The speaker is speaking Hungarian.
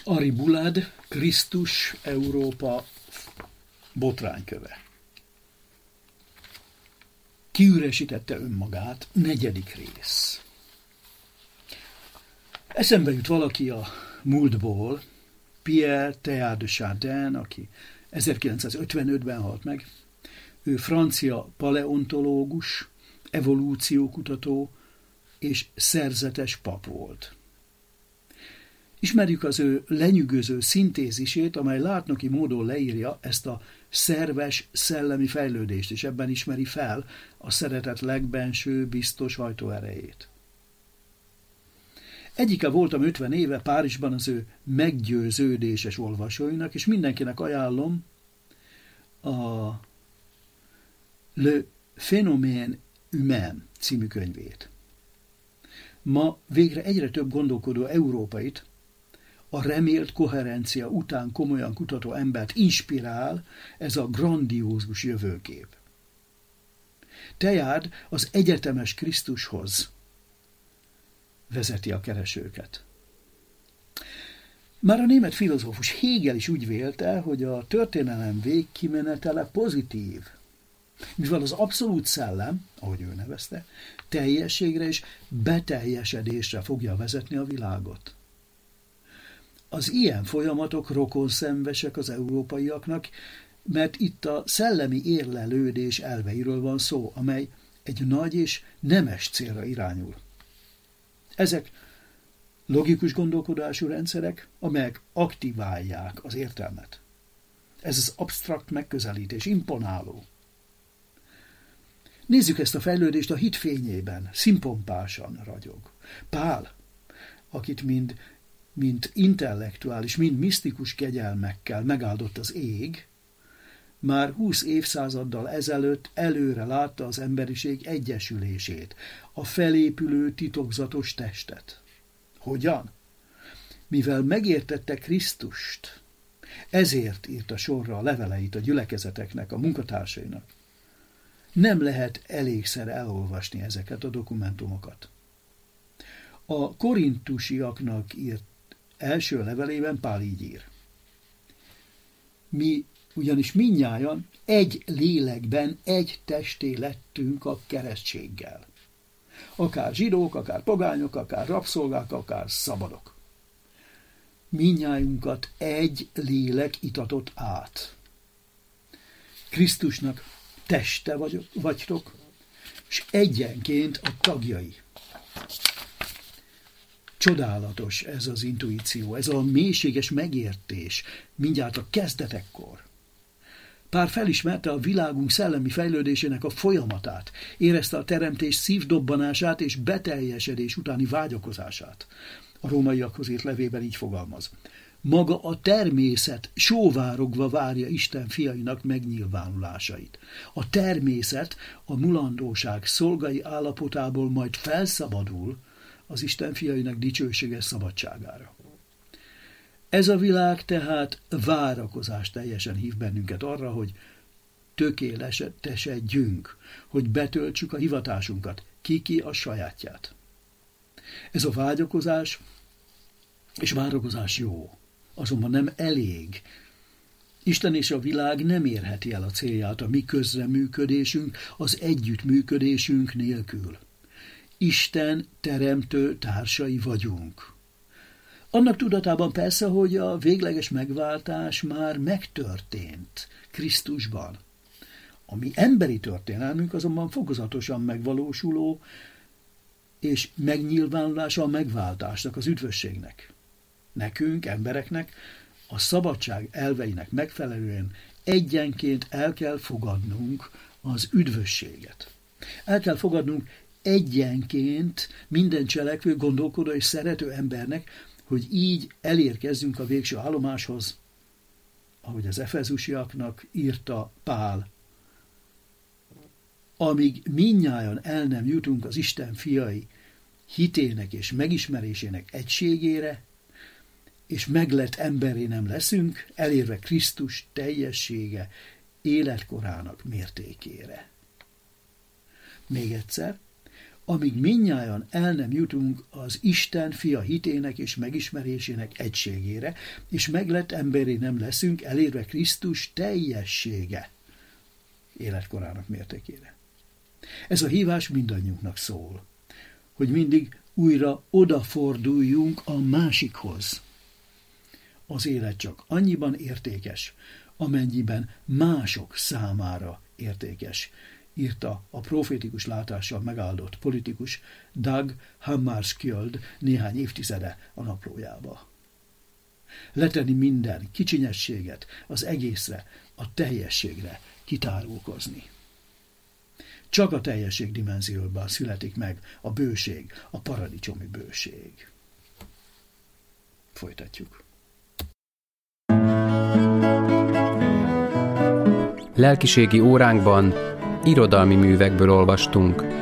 Henri Boulard, Krisztus Európa botrányköve. Kiüresítette önmagát, 4. rész. Eszembe jut valaki a múltból, Pierre Teilhard de Chardin, aki 1955-ben halt meg. Ő francia paleontológus, evolúciókutató és szerzetes pap volt. Ismerjük az ő lenyűgöző szintézisét, amely látnoki módon leírja ezt a szerves szellemi fejlődést, és ebben ismeri fel a szeretet legbenső biztos hajtóerejét. Egyike voltam 50 éve Párizsban az ő meggyőződéses olvasóinak, és mindenkinek ajánlom a Le Phénomène Humain című könyvét. Ma végre egyre több gondolkodó európait a remélt koherencia után komolyan kutató embert inspirál ez a grandiózus jövőkép. Teilhard az egyetemes Krisztushoz vezeti a keresőket. Már a német filozófus Hegel is úgy vélte, hogy a történelem végkimenetele pozitív, mivel az abszolút szellem, ahogy ő nevezte, teljességre és beteljesedésre fogja vezetni a világot. Az ilyen folyamatok rokonszenvesek az európaiaknak, mert itt a szellemi érlelődés elveiről van szó, amely egy nagy és nemes célra irányul. Ezek logikus gondolkodású rendszerek, amelyek aktiválják az értelmet. Ez az absztrakt megközelítés imponáló. Nézzük ezt a fejlődést a hit fényében, színpompásan ragyog. Pál, akit mind intellektuális, mind misztikus kegyelmekkel megáldott az ég, már 20 évszázaddal ezelőtt előre látta az emberiség egyesülését, a felépülő titokzatos testet. Hogyan? Mivel megértette Krisztust, ezért írta sorra a leveleit a gyülekezeteknek, a munkatársainak. Nem lehet elégszer elolvasni ezeket a dokumentumokat. A korintusiaknak írt első levelében Pál így ír. Mi ugyanis mindnyájan egy lélekben egy testé lettünk a keresztséggel. Akár zsidók, akár pogányok, akár rabszolgák, akár szabadok. Mindnyájunkat egy lélek itatott át. Krisztusnak teste vagytok, és egyenként a tagjai. Csodálatos ez az intuíció, ez a mélységes megértés, mindjárt a kezdetekkor. Pál felismerte a világunk szellemi fejlődésének a folyamatát, érezte a teremtés szívdobbanását és beteljesedés utáni vágyakozását. A rómaiakhoz írt levében így fogalmaz. Maga a természet sóvárogva várja Isten fiainak megnyilvánulásait. A természet a mulandóság szolgai állapotából majd felszabadul az Isten fiainak dicsőséges szabadságára. Ez a világ tehát várakozás teljesen hív bennünket arra, hogy tökéletesedjünk, hogy betöltsük a hivatásunkat, ki a sajátját. Ez a vágyakozás és várakozás jó, azonban nem elég. Isten és a világ nem érheti el a célját a mi közreműködésünk, az együttműködésünk nélkül. Isten teremtő társai vagyunk. Annak tudatában persze, hogy a végleges megváltás már megtörtént Krisztusban. A mi emberi történelmünk azonban fokozatosan megvalósuló és megnyilvánulása a megváltásnak, az üdvösségnek. Nekünk, embereknek a szabadság elveinek megfelelően egyenként el kell fogadnunk az üdvösséget. El kell fogadnunk egyenként minden cselekvő, gondolkodó és szerető embernek, hogy így elérkezzünk a végső állomáshoz, ahogy az efezusiaknak írta Pál. Amíg mindnyájan el nem jutunk az Isten fiai hitének és megismerésének egységére, és meglett emberré nem leszünk, elérve Krisztus teljessége életkorának mértékére. Még egyszer, amíg mindnyájan el nem jutunk az Isten fia hitének és megismerésének egységére, és meglett emberé nem leszünk, elérve Krisztus teljessége életkorának mértékére. Ez a hívás mindannyiunknak szól, hogy mindig újra odaforduljunk a másikhoz. Az élet csak annyiban értékes, amennyiben mások számára értékes, írta a profétikus látással megáldott politikus Dag Hammarskjöld néhány évtizede a naplójába. Letenni minden kicsinyességet az egészre, a teljességre kitárulkozni. Csak a teljesség dimenzióban születik meg a bőség, a paradicsomi bőség. Folytatjuk. Lelkiségi óránkban irodalmi művekből olvastunk.